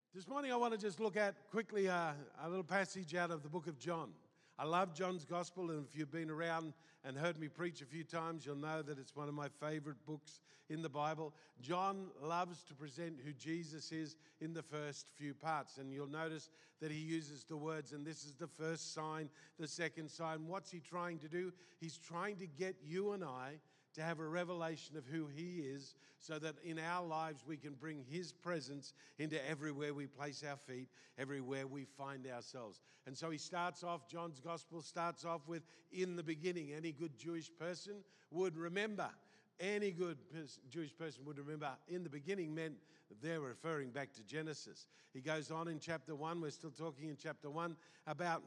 This morning I want to just look at quickly a little passage out of the book of John. I love John's Gospel, and if you've been around and heard me preach a few times, you'll know that it's one of my favorite books in the Bible. John loves to present who Jesus is in the first few parts, and you'll notice that he uses the words, and this is the first sign, the second sign. What's he trying to do? He's trying to get you and I to have a revelation of who he is so that in our lives we can bring his presence into everywhere we place our feet, everywhere we find ourselves. And so he starts off, John's Gospel starts off with, in the beginning. Any good Jewish person would remember. Any good Jewish person would remember in the beginning meant they're referring back to Genesis. He goes on in chapter 1, we're still talking in chapter 1 about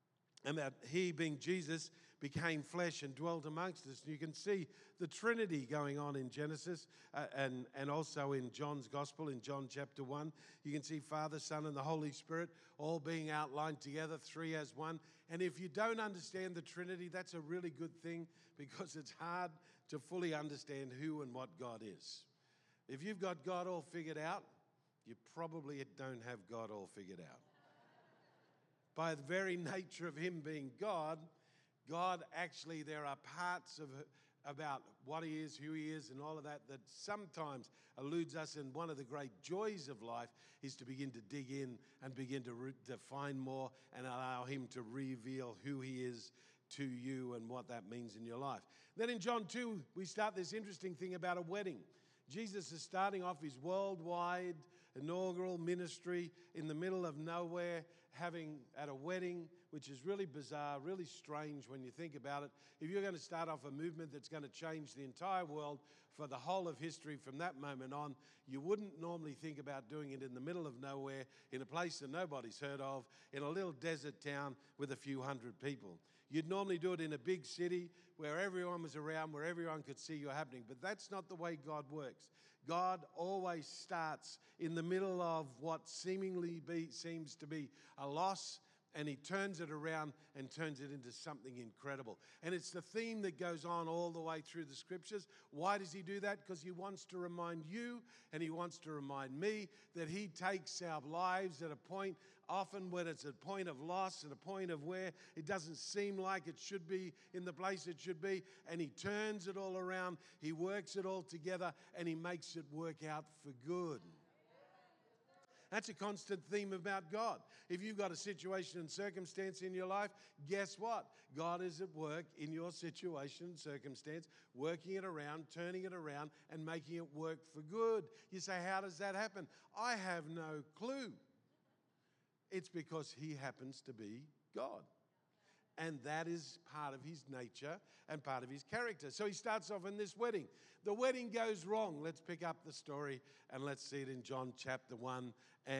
he, being Jesus, became flesh and dwelt amongst us. And you can see the Trinity going on in Genesis and also in John's Gospel, in John chapter 1. You can see Father, Son, and the Holy Spirit all being outlined together, three as one. And if you don't understand the Trinity, that's a really good thing because it's hard to fully understand who and what God is. If you've got God all figured out, you probably don't have God all figured out. By the very nature of him being God, actually, there are parts of about what he is, who he is, and all of that sometimes eludes us. And one of the great joys of life is to begin to dig in and begin to find more and allow him to reveal who he is to you and what that means in your life. Then in John 2, we start this interesting thing about a wedding. Jesus is starting off his worldwide inaugural ministry in the middle of nowhere, having at a wedding, which is really bizarre, really strange when you think about it. If you're going to start off a movement that's going to change the entire world for the whole of history from that moment on, you wouldn't normally think about doing it in the middle of nowhere, in a place that nobody's heard of, in a little desert town with a few hundred people. You'd normally do it in a big city where everyone was around, where everyone could see you happening. But that's not the way God works. God always starts in the middle of what seemingly seems to be a loss, and he turns it around and turns it into something incredible. And it's the theme that goes on all the way through the scriptures. Why does he do that? Because he wants to remind you and he wants to remind me that he takes our lives at a point, often when it's a point of loss, at a point of where it doesn't seem like it should be in the place it should be, and he turns it all around, he works it all together, and he makes it work out for good. That's a constant theme about God. If you've got a situation and circumstance in your life, guess what? God is at work in your situation and circumstance, working it around, turning it around, and making it work for good. You say, how does that happen? I have no clue. It's because he happens to be God. And that is part of his nature and part of his character. So he starts off in this wedding. The wedding goes wrong. Let's pick up the story and let's see it in John chapter 1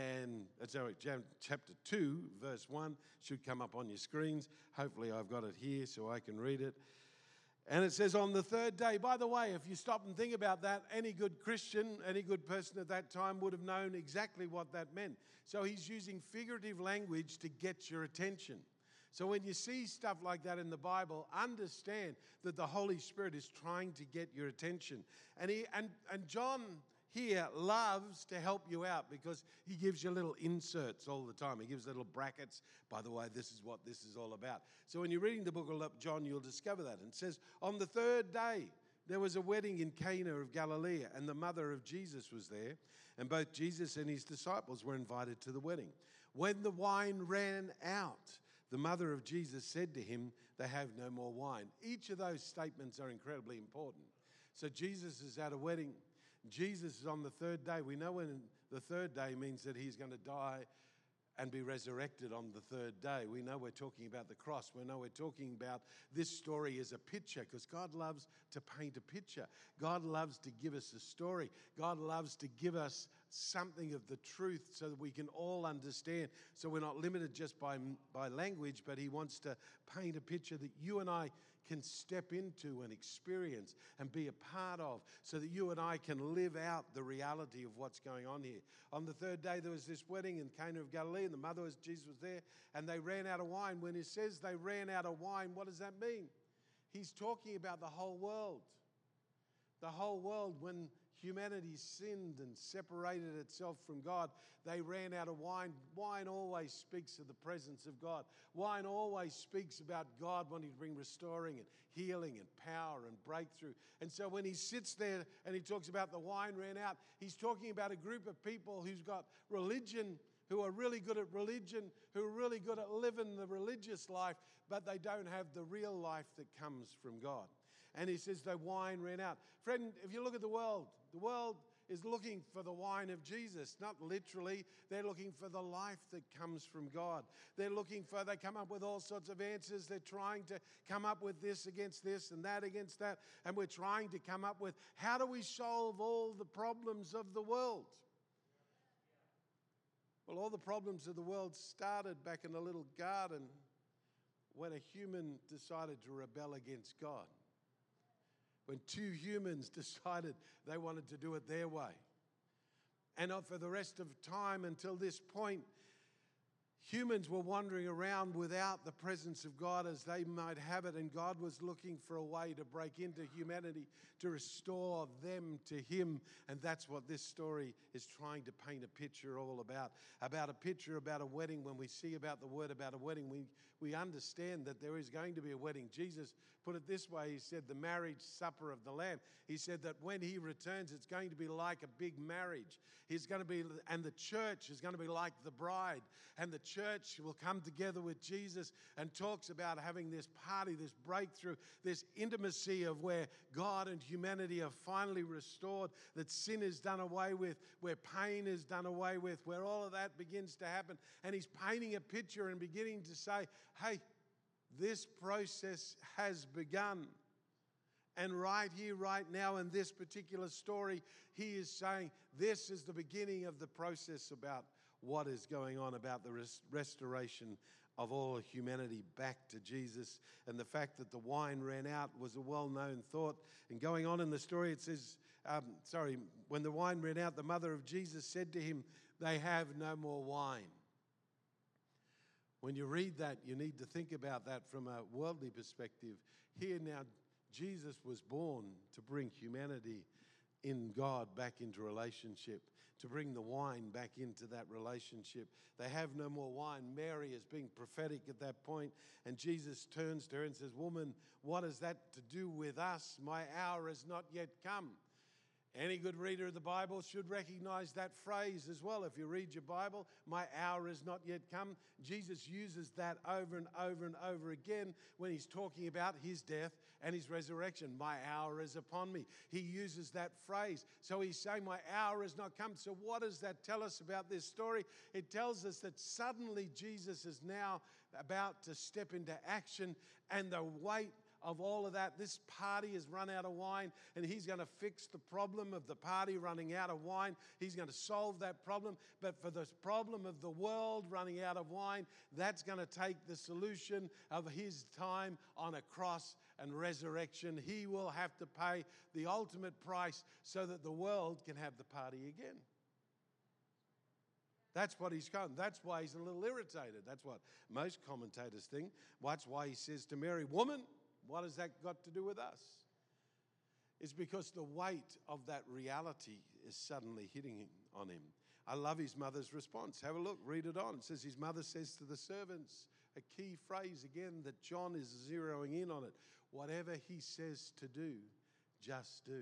chapter 2, verse 1. Should come up on your screens. Hopefully I've got it here so I can read it. And it says, on the third day. By the way, if you stop and think about that, any good Christian, any good person at that time would have known exactly what that meant. So he's using figurative language to get your attention. So when you see stuff like that in the Bible, understand that the Holy Spirit is trying to get your attention. And John here loves to help you out because he gives you little inserts all the time. He gives little brackets. By the way, this is what this is all about. So when you're reading the book of John, you'll discover that. And it says, on the third day, there was a wedding in Cana of Galilee, and the mother of Jesus was there, and both Jesus and his disciples were invited to the wedding. When the wine ran out, the mother of Jesus said to him, they have no more wine. Each of those statements are incredibly important. So Jesus is at a wedding. Jesus is on the third day. We know when the third day means that he's going to die and be resurrected on the third day. We know we're talking about the cross. We know we're talking about this story as a picture because God loves to paint a picture. God loves to give us a story. God loves to give us something of the truth so that we can all understand. So we're not limited just by language, but he wants to paint a picture that you and I can step into and experience and be a part of so that you and I can live out the reality of what's going on here. On the third day, there was this wedding in Cana of Galilee, and the mother of Jesus was there, and they ran out of wine. When he says they ran out of wine, what does that mean? He's talking about the whole world. The whole world, when humanity sinned and separated itself from God, they ran out of wine. Wine always speaks of the presence of God. Wine always speaks about God wanting to bring restoring and healing and power and breakthrough. And so when he sits there and he talks about the wine ran out, he's talking about a group of people who's got religion, who are really good at religion, who are really good at living the religious life, but they don't have the real life that comes from God. And he says the wine ran out. Friend, if you look at the world is looking for the wine of Jesus, not literally. They're looking for the life that comes from God. They come up with all sorts of answers. They're trying to come up with this against this and that against that. And we're trying to come up with, how do we solve all the problems of the world? Well, all the problems of the world started back in a little garden when a human decided to rebel against God. When two humans decided they wanted to do it their way. And for the rest of time until this point, humans were wandering around without the presence of God as they might have it, and God was looking for a way to break into humanity, to restore them to Him. And that's what this story is trying to paint a picture all about a picture about a wedding. When we see about the word about a wedding, we understand that there is going to be a wedding. Jesus put it this way. He said the marriage supper of the Lamb. He said that when He returns, it's going to be like a big marriage. And the church is going to be like the bride. And the church will come together with Jesus and talks about having this party, this breakthrough, this intimacy of where God and humanity are finally restored, that sin is done away with, where pain is done away with, where all of that begins to happen. And he's painting a picture and beginning to say, hey, this process has begun. And right here, right now, in this particular story, he is saying this is the beginning of the process about what is going on, about the restoration of all humanity back to Jesus. And the fact that the wine ran out was a well-known thought. And going on in the story, it says, when the wine ran out, the mother of Jesus said to him, they have no more wine. When you read that, you need to think about that from a worldly perspective. Here now, Jesus was born to bring humanity in God back into relationship, to bring the wine back into that relationship. They have no more wine. Mary is being prophetic at that point, and Jesus turns to her and says, woman, what has that to do with us? My hour has not yet come. Any good reader of the Bible should recognize that phrase as well. If you read your Bible, my hour has not yet come. Jesus uses that over and over and over again when he's talking about his death and his resurrection. My hour is upon me. He uses that phrase. So he's saying my hour has not come. So what does that tell us about this story? It tells us that suddenly Jesus is now about to step into action, and the weight of all of that, this party has run out of wine, and he's going to fix the problem of the party running out of wine. He's going to solve that problem. But for the problem of the world running out of wine, that's going to take the solution of his time on a cross and resurrection. He will have to pay the ultimate price so that the world can have the party again. That's what he's come. That's why he's a little irritated. That's what most commentators think. That's why he says to Mary, woman, what has that got to do with us? It's because the weight of that reality is suddenly hitting on him. I love his mother's response. Have a look, read it on. It says his mother says to the servants, a key phrase again that John is zeroing in on it. Whatever he says to do, just do.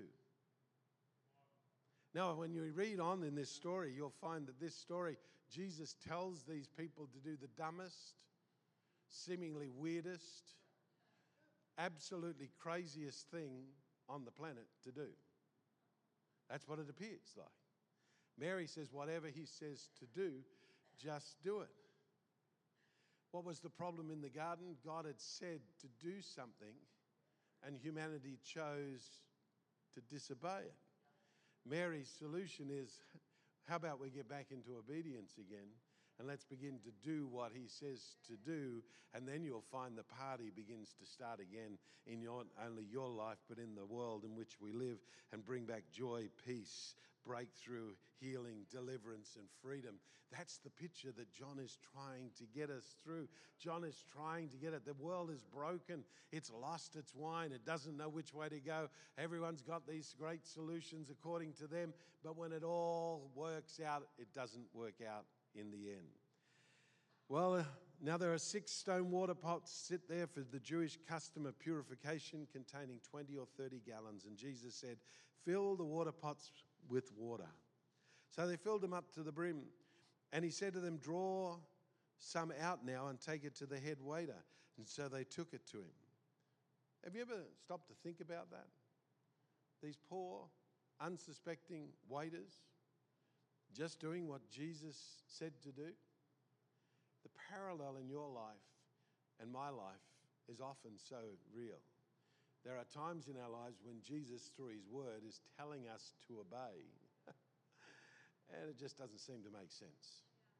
Now, when you read on in this story, you'll find that this story, Jesus tells these people to do the dumbest, seemingly weirdest, absolutely craziest thing on the planet to do. That's what it appears like. Mary says, whatever he says to do, just do it. What was the problem in the garden? God had said to do something, and humanity chose to disobey it. Mary's solution is, how about we get back into obedience again? and let's begin to do what he says to do, and then you'll find the party begins to start again in not only your life, but in the world in which we live, and bring back joy, peace, breakthrough, healing, deliverance, and freedom. That's the picture that John is trying to get us through. John is trying to get it. The world is broken. It's lost its wine. It doesn't know which way to go. Everyone's got these great solutions according to them, but when it all works out, it doesn't work out in the end. Well, now there are 6 stone water pots sit there for the Jewish custom of purification containing 20 or 30 gallons. And Jesus said, fill the water pots with water. So they filled them up to the brim. And he said to them, draw some out now and take it to the head waiter. And so they took it to him. Have you ever stopped to think about that? These poor, unsuspecting waiters just doing what Jesus said to do. The parallel in your life and my life is often so real. There are times in our lives when Jesus, through his word, is telling us to obey, and it just doesn't seem to make sense.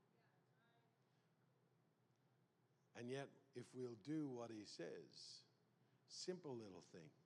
And yet, if we'll do what he says, simple little things,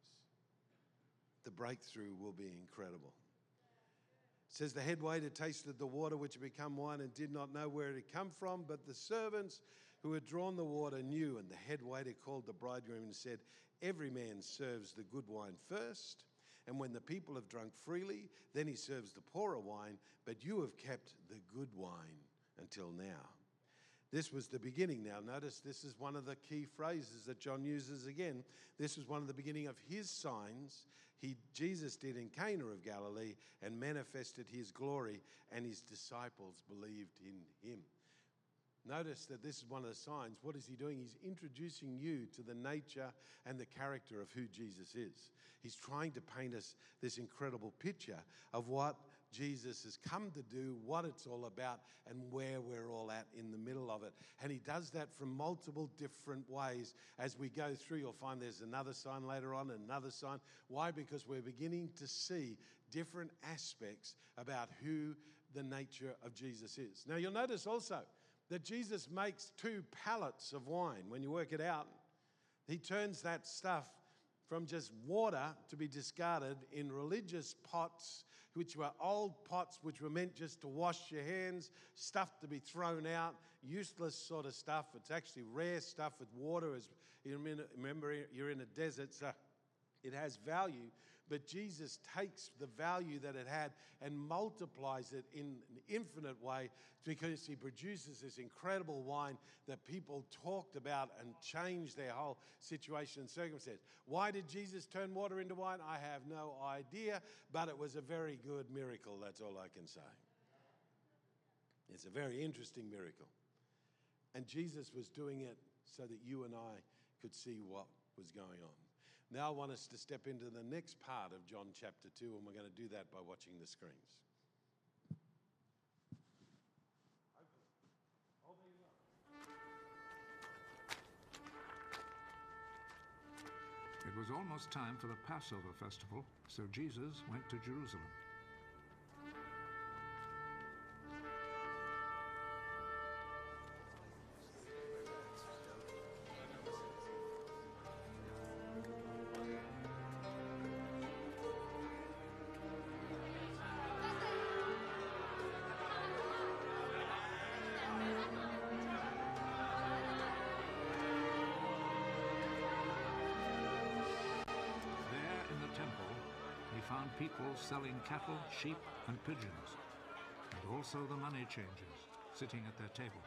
the breakthrough will be incredible. It says the head waiter tasted the water which had become wine and did not know where it had come from, but the servants who had drawn the water knew. And the head waiter called the bridegroom and said, every man serves the good wine first, and when the people have drunk freely, then he serves the poorer wine, but you have kept the good wine until now. This was the beginning. Now notice this is one of the key phrases that John uses again. This was one of the beginning of his signs Jesus did in Cana of Galilee and manifested his glory, and his disciples believed in him. Notice that this is one of the signs. What is he doing? He's introducing you to the nature and the character of who Jesus is. He's trying to paint us this incredible picture of what Jesus has come to do, what it's all about, and where we're all at in the middle of it. And he does that from multiple different ways. As we go through, you'll find there's another sign later on, another sign. Why? Because we're beginning to see different aspects about who the nature of Jesus is. Now, you'll notice also that Jesus makes 2 pallets of wine. When you work it out, he turns that stuff from just water to be discarded in religious pots, which were old pots which were meant just to wash your hands, stuff to be thrown out, useless sort of stuff. It's actually rare stuff with water. As you remember, you're in a desert, so it has value. But Jesus takes the value that it had and multiplies it in an infinite way, because he produces this incredible wine that people talked about and changed their whole situation and circumstance. Why did Jesus turn water into wine? I have no idea, but it was a very good miracle. That's all I can say. It's a very interesting miracle. And Jesus was doing it so that you and I could see what was going on. Now I want us to step into the next part of John chapter 2, and we're going to do that by watching the screens. It was almost time for the Passover festival, so Jesus went to Jerusalem. People selling cattle, sheep, and pigeons, and also the money changers sitting at their tables.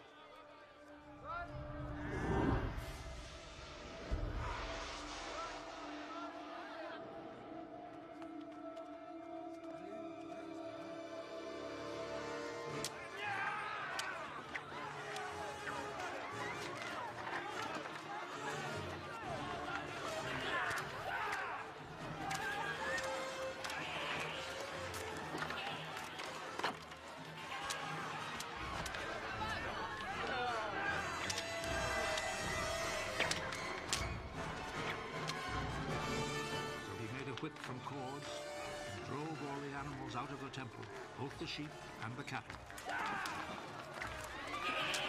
Whip from cords and drove all the animals out of the temple, both the sheep and the cattle.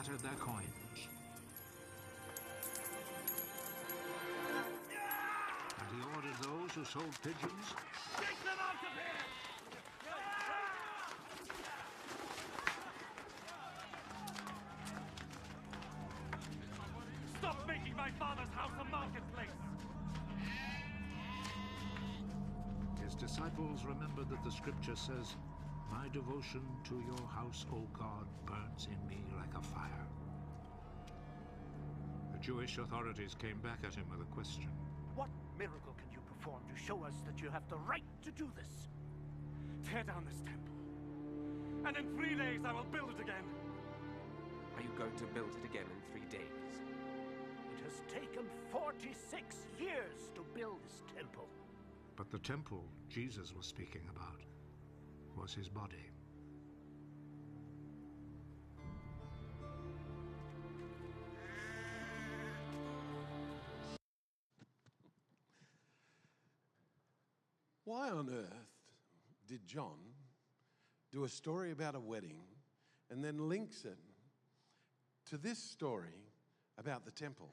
scattered their coins. And he ordered those who sold pigeons Take them out of here! Stop making my father's house a marketplace! His disciples remembered that the scripture says, "My devotion to your house, O God, burns in me like a fire." The Jewish authorities came back at him with a question. What miracle can you perform to show us that you have the right to do this? Tear down this temple, and in 3 days I will build it again. Are you going to build it again in 3 days? It has taken 46 years to build this temple. But the temple Jesus was speaking about was his body. Why on earth did John do a story about a wedding and then links it to this story about the temple?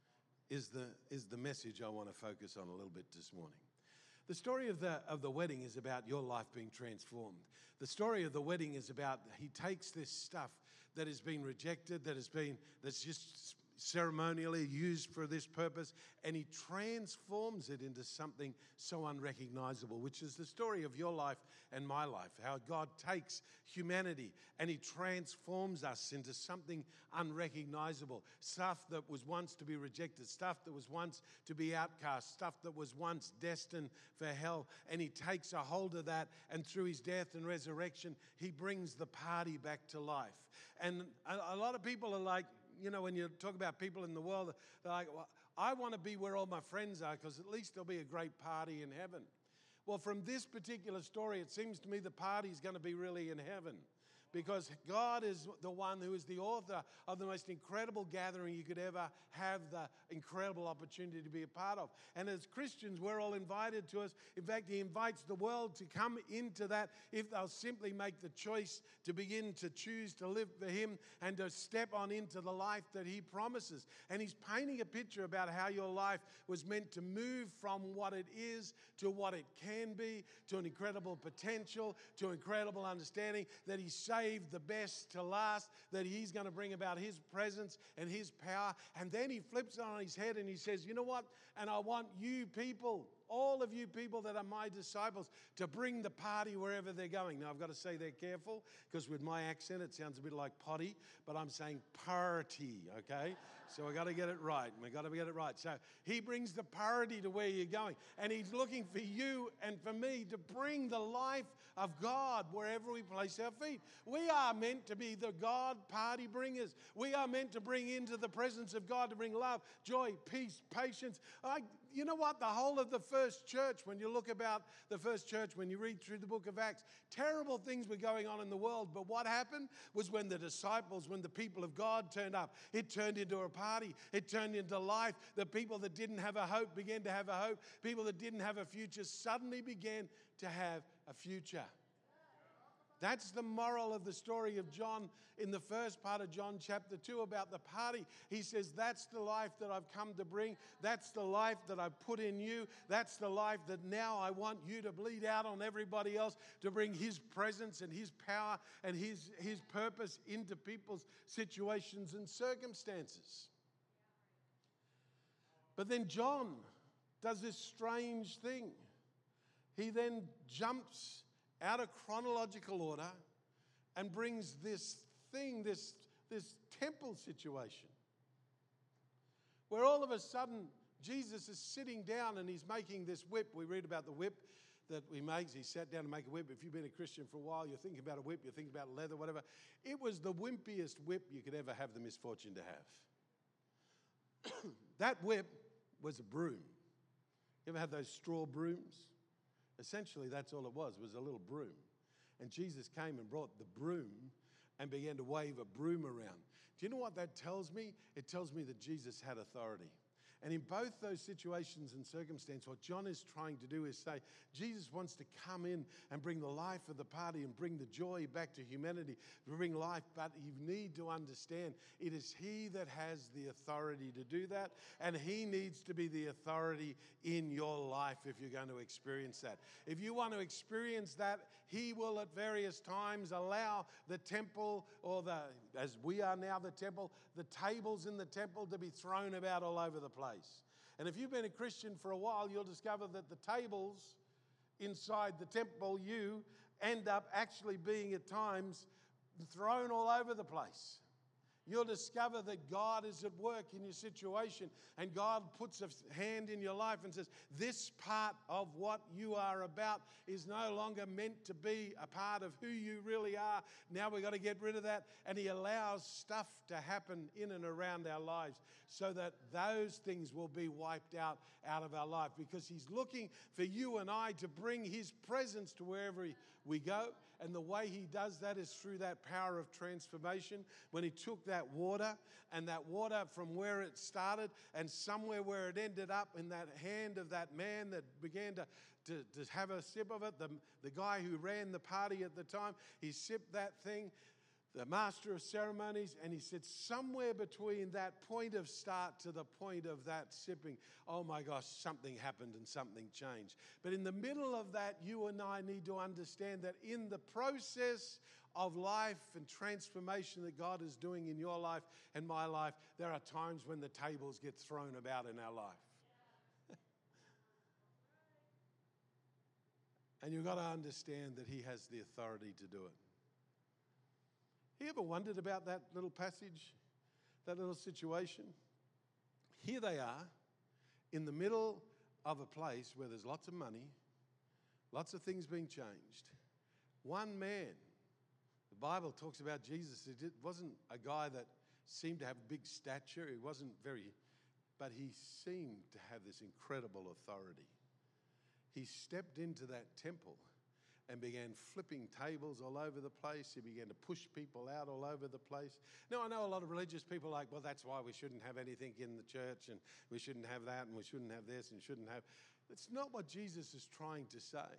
Is the message I want to focus on a little bit this morning. The story of the wedding is about your life being transformed. The story of the wedding is about he takes this stuff that has been rejected, that's just ceremonially used for this purpose, and he transforms it into something so unrecognizable, which is the story of your life and my life, how God takes humanity and he transforms us into something unrecognizable, stuff that was once to be rejected, stuff that was once to be outcast, stuff that was once destined for hell, and he takes a hold of that, and through his death and resurrection, he brings the party back to life. And a lot of people are like, you know, when you talk about people in the world, they're like, well, I want to be where all my friends are because at least there'll be a great party in heaven. Well, from this particular story, it seems to me the party's going to be really in heaven, because God is the one who is the author of the most incredible gathering you could ever have the incredible opportunity to be a part of. And as Christians, we're all invited to us. In fact, he invites the world to come into that if they'll simply make the choice to begin to choose to live for him and to step on into the life that he promises. And he's painting a picture about how your life was meant to move from what it is to what it can be, to an incredible potential, to incredible understanding that he saved the best to last, that he's going to bring about his presence and his power. And then he flips it on his head and he says, you know what? And I want you people, all of you people that are my disciples, to bring the party wherever they're going. Now, I've got to say they're careful, because with my accent, it sounds a bit like potty, but I'm saying party, okay? So we've got to get it right. We've got to get it right. So he brings the party to where you're going. And he's looking for you and for me to bring the life of God wherever we place our feet. We are meant to be the God party bringers. We are meant to bring into the presence of God, to bring love, joy, peace, patience. You know what? The whole of the first church, when you look about the first church, when you read through the book of Acts, terrible things were going on in the world. But what happened was when the disciples, when the people of God turned up, it turned into a party. It turned into life. The people that didn't have a hope began to have a hope. People that didn't have a future suddenly began to have a future. That's the moral of the story of John in the first part of John chapter 2 about the party. He says, that's the life that I've come to bring. That's the life that I've put in you. That's the life that now I want you to bleed out on everybody else, to bring his presence and his power and his purpose into people's situations and circumstances. But then John does this strange thing. He then jumps out of chronological order and brings this thing, this temple situation, where all of a sudden Jesus is sitting down and he's making this whip. We read about the whip that he makes. He sat down to make a whip. If you've been a Christian for a while, you're thinking about a whip, you're thinking about leather, whatever. It was the wimpiest whip you could ever have the misfortune to have. That whip was a broom. You ever have those straw brooms? Essentially, that's all it was a little broom. And Jesus came and brought the broom and began to wave a broom around. Do you know what that tells me? It tells me that Jesus had authority. And in both those situations and circumstances, what John is trying to do is say, Jesus wants to come in and bring the life of the party and bring the joy back to humanity, bring life. But you need to understand it is he that has the authority to do that. And he needs to be the authority in your life if you're going to experience that. If you want to experience that, he will at various times allow the temple, or as we are now the temple, the tables in the temple to be thrown about all over the place. And if you've been a Christian for a while, you'll discover that the tables inside the temple, you end up actually being at times thrown all over the place. You'll discover that God is at work in your situation, and God puts a hand in your life and says, this part of what you are about is no longer meant to be a part of who you really are. Now we've got to get rid of that. And he allows stuff to happen in and around our lives so that those things will be wiped out of our life, because he's looking for you and I to bring his presence to wherever we go. And the way he does that is through that power of transformation. When he took that water, and that water from where it started and somewhere where it ended up in that hand of that man that began to have a sip of it, the guy who ran the party at the time, he sipped that thing, the master of ceremonies, and he said somewhere between that point of start to the point of that sipping, oh my gosh, something happened and something changed. But in the middle of that, you and I need to understand that in the process of life and transformation that God is doing in your life and my life, there are times when the tables get thrown about in our life. And you've got to understand that he has the authority to do it. You ever wondered about that little passage, that little situation? Here they are in the middle of a place where there's lots of money, lots of things being changed. One man, the Bible talks about Jesus. It wasn't a guy that seemed to have big stature. He wasn't but he seemed to have this incredible authority. He stepped into that temple and began flipping tables all over the place. He began to push people out all over the place. Now, I know a lot of religious people are like, well, that's why we shouldn't have anything in the church, and we shouldn't have that, and we shouldn't have this, and shouldn't have... It's not what Jesus is trying to say.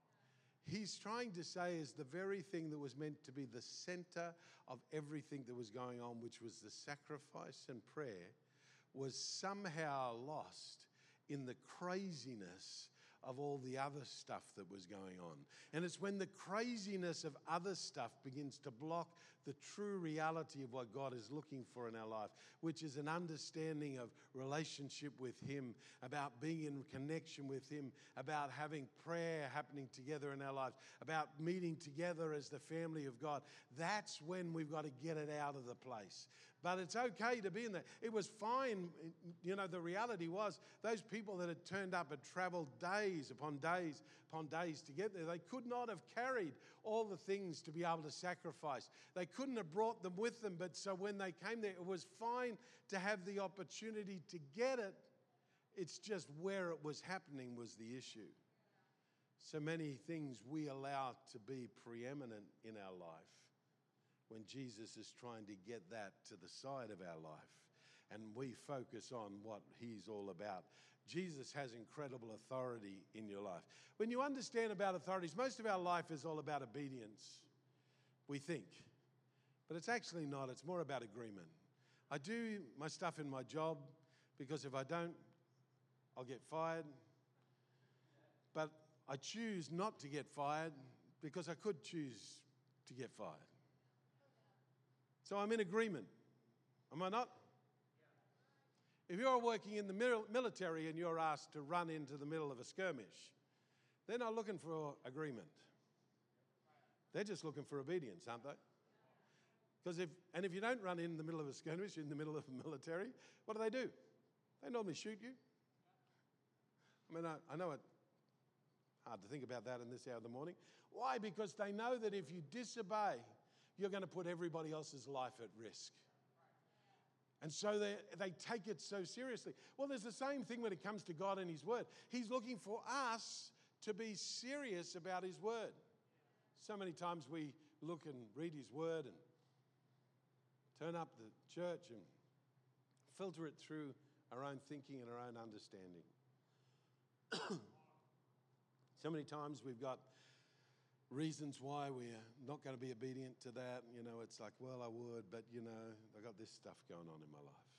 He's trying to say is the very thing that was meant to be the center of everything that was going on, which was the sacrifice and prayer, was somehow lost in the craziness of all the other stuff that was going on. And it's when the craziness of other stuff begins to block the true reality of what God is looking for in our life, which is an understanding of relationship with him, about being in connection with him, about having prayer happening together in our lives, about meeting together as the family of God. That's when we've got to get it out of the place. But it's okay to be in there. It was fine. You know, the reality was those people that had turned up had traveled days upon days upon days to get there. They could not have carried all the things to be able to sacrifice. They couldn't have brought them with them. But so when they came there, it was fine to have the opportunity to get it. It's just where it was happening was the issue. So many things we allow to be preeminent in our life, when Jesus is trying to get that to the side of our life and we focus on what he's all about. Jesus has incredible authority in your life. When you understand about authorities, most of our life is all about obedience, we think. But it's actually not. It's more about agreement. I do my stuff in my job because if I don't, I'll get fired. But I choose not to get fired because I could choose to get fired. So I'm in agreement. Am I not? If you're working in the military and you're asked to run into the middle of a skirmish, they're not looking for agreement. They're just looking for obedience, aren't they? Because if you don't run in the middle of a skirmish, in the middle of the military, what do? They normally shoot you. I mean, I know it's hard to think about that in this hour of the morning. Why? Because they know that if you disobey, you're going to put everybody else's life at risk. And so they take it so seriously. Well, there's the same thing when it comes to God and his word. He's looking for us to be serious about his word. So many times we look and read his word and turn up the church and filter it through our own thinking and our own understanding. So many times we've got reasons why we're not going to be obedient to that. You know, it's like, well, I would, but, you know, I got this stuff going on in my life.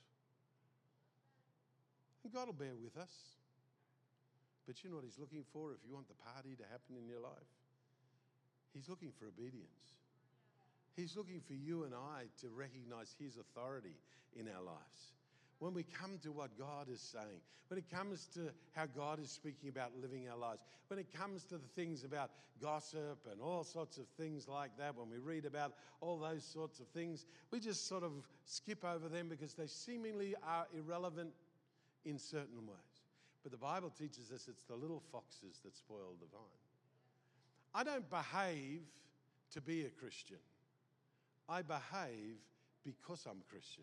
And God will bear with us. But you know what He's looking for if you want the party to happen in your life? He's looking for obedience. He's looking for you and I to recognize His authority in our lives. When we come to what God is saying, when it comes to how God is speaking about living our lives, when it comes to the things about gossip and all sorts of things like that, when we read about all those sorts of things, we just sort of skip over them because they seemingly are irrelevant in certain ways. But the Bible teaches us it's the little foxes that spoil the vine. I don't behave to be a Christian. I behave because I'm Christian.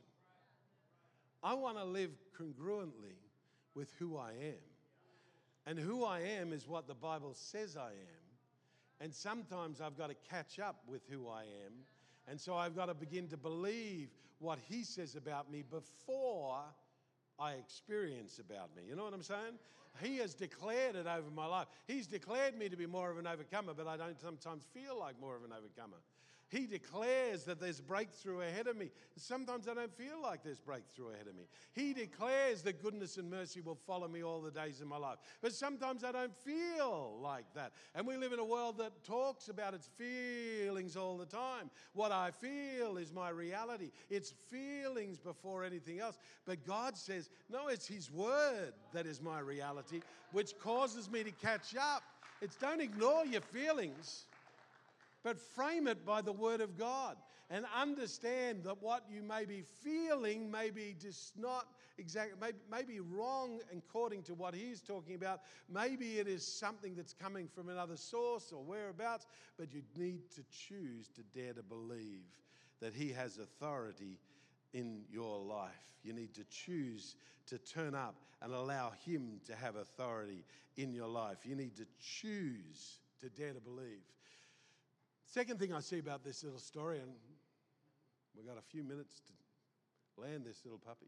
I want to live congruently with who I am. And who I am is what the Bible says I am. And sometimes I've got to catch up with who I am. And so I've got to begin to believe what He says about me before I experience about me. You know what I'm saying? He has declared it over my life. He's declared me to be more of an overcomer, but I don't sometimes feel like more of an overcomer. He declares that there's breakthrough ahead of me. Sometimes I don't feel like there's breakthrough ahead of me. He declares that goodness and mercy will follow me all the days of my life. But sometimes I don't feel like that. And we live in a world that talks about its feelings all the time. What I feel is my reality. It's feelings before anything else. But God says, no, it's His word that is my reality, which causes me to catch up. It's don't ignore your feelings, but frame it by the word of God and understand that what you may be feeling may be just not exactly, may be wrong according to what He's talking about. Maybe it is something that's coming from another source or whereabouts, but you need to choose to dare to believe that He has authority in your life. You need to choose to turn up and allow Him to have authority in your life. You need to choose to dare to believe. Second thing I see about this little story, and we've got a few minutes to land this little puppy,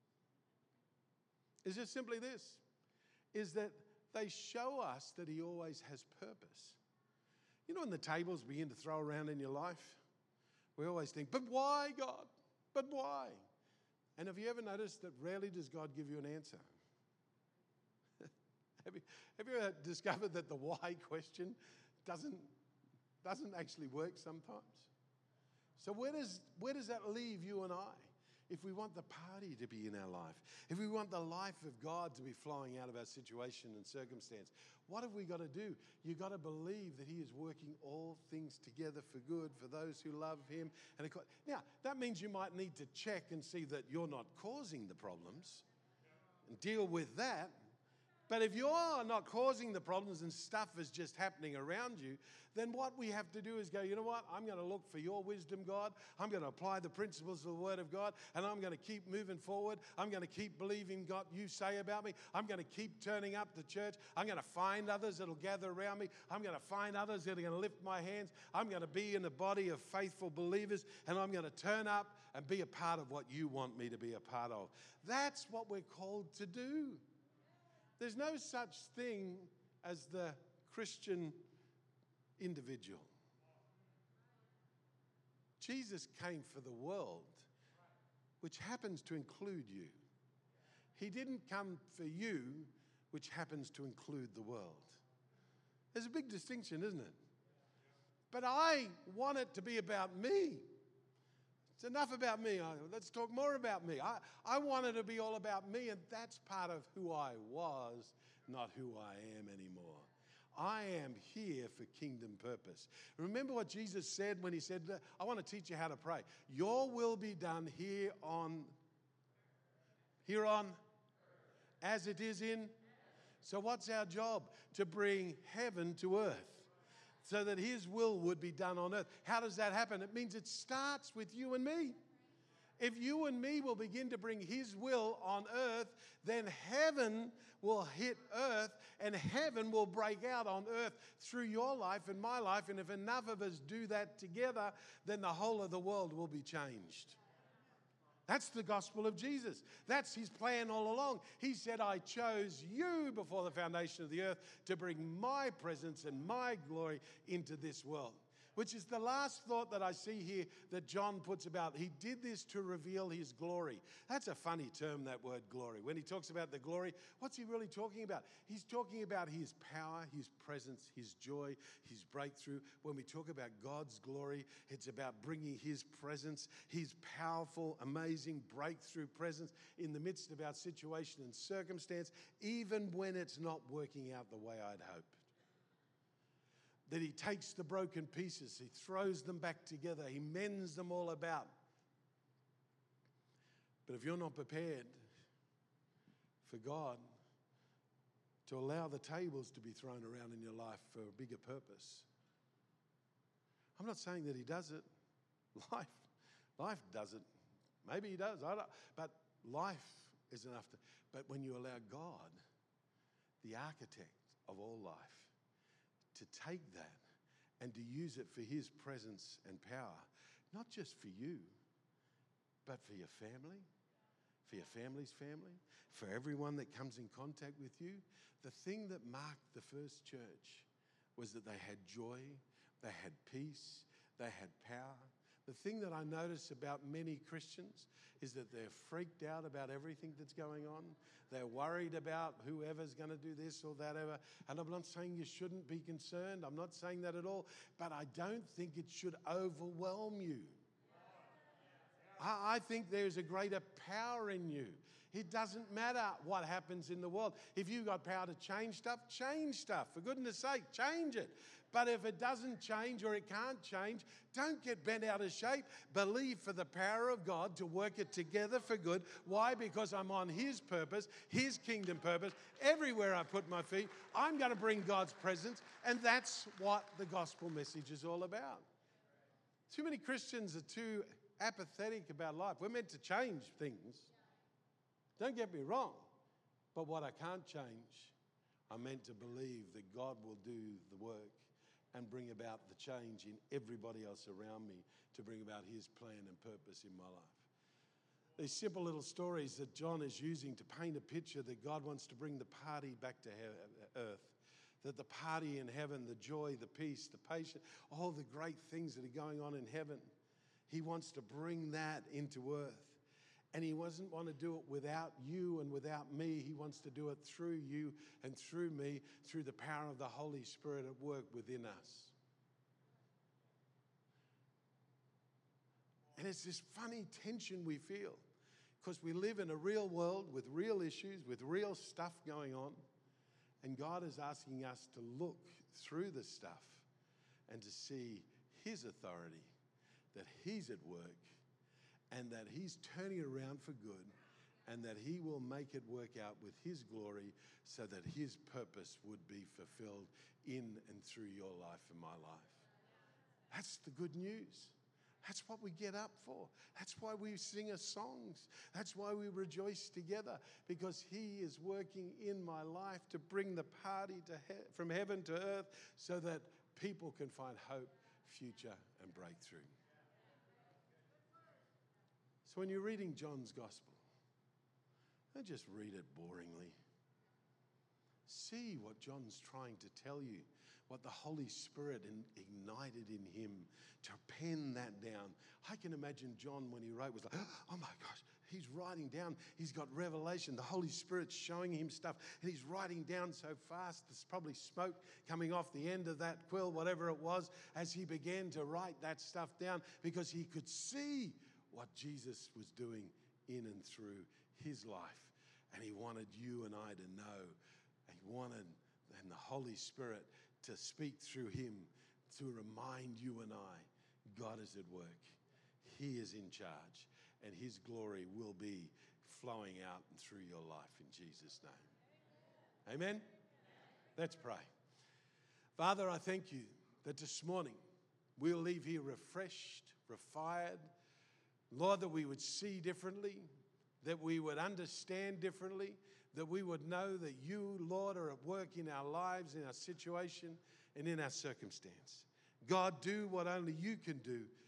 is just simply this, is that they show us that He always has purpose. You know when the tables begin to throw around in your life, we always think, but why, God? But why? And have you ever noticed that rarely does God give you an answer? Have you ever discovered that the why question doesn't actually work sometimes? So where does that leave you and I? If we want the party to be in our life, if we want the life of God to be flowing out of our situation and circumstance, what have we got to do? You've got to believe that He is working all things together for good for those who love Him. Now, that means you might need to check and see that you're not causing the problems and deal with that. But if you're not causing the problems and stuff is just happening around you, then what we have to do is go, you know what? I'm going to look for your wisdom, God. I'm going to apply the principles of the Word of God, and I'm going to keep moving forward. I'm going to keep believing God you say about me. I'm going to keep turning up to church. I'm going to find others that will gather around me. I'm going to find others that are going to lift my hands. I'm going to be in a body of faithful believers, and I'm going to turn up and be a part of what you want me to be a part of. That's what we're called to do. There's no such thing as the Christian individual. Jesus came for the world, which happens to include you. He didn't come for you, which happens to include the world. There's a big distinction, isn't it? But I want it to be about me. It's enough about me. Let's talk more about me. I want it to be all about me, and that's part of who I was, not who I am anymore. I am here for kingdom purpose. Remember what Jesus said when He said, I want to teach you how to pray. Your will be done here on as it is in. So what's our job? To bring heaven to earth, so that His will would be done on earth. How does that happen? It means it starts with you and me. If you and me will begin to bring His will on earth, then heaven will hit earth, and heaven will break out on earth through your life and my life. And if enough of us do that together, then the whole of the world will be changed. That's the gospel of Jesus. That's his plan all along. He said, I chose you before the foundation of the earth to bring my presence and my glory into this world. Which is the last thought that I see here that John puts about. He did this to reveal his glory. That's a funny term, that word glory. When he talks about the glory, what's he really talking about? He's talking about his power, his presence, his joy, his breakthrough. When we talk about God's glory, it's about bringing his presence, his powerful, amazing breakthrough presence in the midst of our situation and circumstance, even when it's not working out the way I'd hoped. That he takes the broken pieces, he throws them back together, he mends them all about. But if you're not prepared for God to allow the tables to be thrown around in your life for a bigger purpose, I'm not saying that he does it. Life does it. Maybe he does, I don't, but life is enough. But when you allow God, the architect of all life, to take that and to use it for his presence and power, not just for you, but for your family, for your family's family, for everyone that comes in contact with you. The thing that marked the first church was that they had joy, they had peace, they had power. The thing that I notice about many Christians is that they're freaked out about everything that's going on. They're worried about whoever's going to do this or that ever. And I'm not saying you shouldn't be concerned. I'm not saying that at all. But I don't think it should overwhelm you. I think there's a greater power in you. It doesn't matter what happens in the world. If you've got power to change stuff, change stuff. For goodness sake, change it. But if it doesn't change or it can't change, don't get bent out of shape. Believe for the power of God to work it together for good. Why? Because I'm on his purpose, his kingdom purpose. Everywhere I put my feet, I'm going to bring God's presence. And that's what the gospel message is all about. Too many Christians are too apathetic about life. We're meant to change things. Don't get me wrong. But what I can't change, I'm meant to believe that God will do the work and bring about the change in everybody else around me to bring about his plan and purpose in my life. These simple little stories that John is using to paint a picture that God wants to bring the party back to earth. That the party in heaven, the joy, the peace, the patience, all the great things that are going on in heaven, he wants to bring that into earth. And he doesn't want to do it without you and without me. He wants to do it through you and through me, through the power of the Holy Spirit at work within us. And it's this funny tension we feel because we live in a real world with real issues, with real stuff going on. And God is asking us to look through the stuff and to see his authority, that he's at work, and that he's turning it around for good, and that he will make it work out with his glory so that his purpose would be fulfilled in and through your life and my life. That's the good news. That's what we get up for. That's why we sing our songs. That's why we rejoice together, because he is working in my life to bring the party from heaven to earth so that people can find hope, future, and breakthrough. So when you're reading John's gospel, don't just read it boringly. See what John's trying to tell you, what the Holy Spirit ignited in him to pen that down. I can imagine John, when he wrote, was like, oh my gosh, he's writing down. He's got revelation. The Holy Spirit's showing him stuff, and he's writing down so fast. There's probably smoke coming off the end of that quill, whatever it was, as he began to write that stuff down, because he could see what Jesus was doing in and through his life. And he wanted you and I to know. He wanted and the Holy Spirit to speak through him to remind you and I, God is at work. He is in charge, and his glory will be flowing out and through your life in Jesus' name. Amen? Let's pray. Father, I thank you that this morning we'll leave here refreshed, refired. Lord, that we would see differently, that we would understand differently, that we would know that you, Lord, are at work in our lives, in our situation, and in our circumstance. God, do what only you can do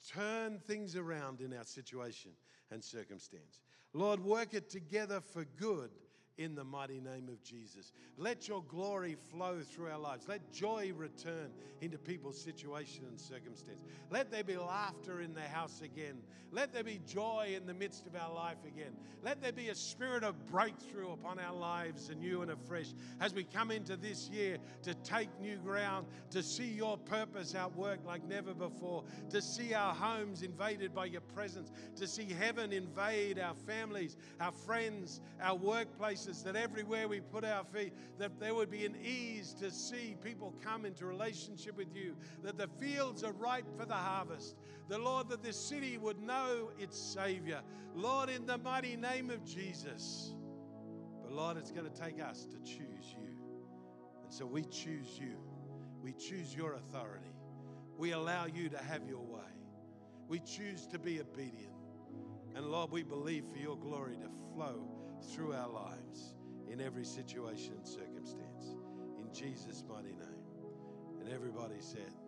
turn things around in our situation and circumstance. Lord, work it together for good in the mighty name of Jesus. Let your glory flow through our lives. Let joy return into people's situation and circumstance. Let there be laughter in the house again. Let there be joy in the midst of our life again. Let there be a spirit of breakthrough upon our lives anew and afresh as we come into this year to take new ground, to see your purpose at work like never before, to see our homes invaded by your presence, to see heaven invade our families, our friends, our workplaces, that everywhere we put our feet, that there would be an ease to see people come into relationship with you, that the fields are ripe for the harvest. The Lord, that this city would know its Savior. Lord, in the mighty name of Jesus. But Lord, it's going to take us to choose you. And so we choose you. We choose your authority. We allow you to have your way. We choose to be obedient. And Lord, we believe for your glory to flow through our lives in every situation and circumstance. In Jesus' mighty name. And everybody said,